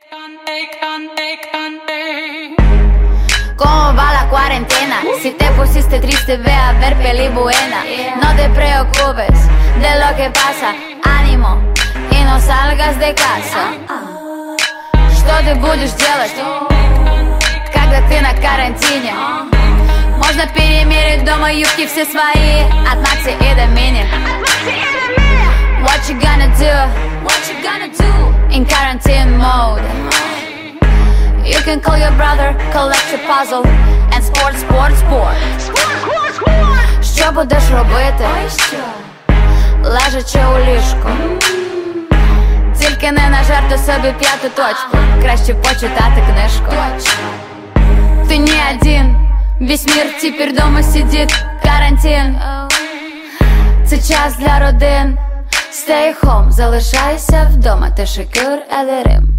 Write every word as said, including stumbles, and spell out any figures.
¿Cómo va la cuarentena? Si te pusiste triste, ve a ver peli buena. No te preocupes de lo que pasa. Ánimo и no salgas de casa. Что ты будешь делать, когда ты на карантине? Можно перемерить дома юбки все свои, от Макси и до Мини. What you gonna do? What you gonna do in quarantine mode? You can call your brother, collect a puzzle and sport, sport, sport. Що будеш робити, лежачи у ліжку? Тільки не нажерти собі п'яту точку, краще почитати книжку. Ты не один, весь мир теперь дома сидит. Карантин, це час для родин. Stay home, залишайся вдома, teşekkür ederim.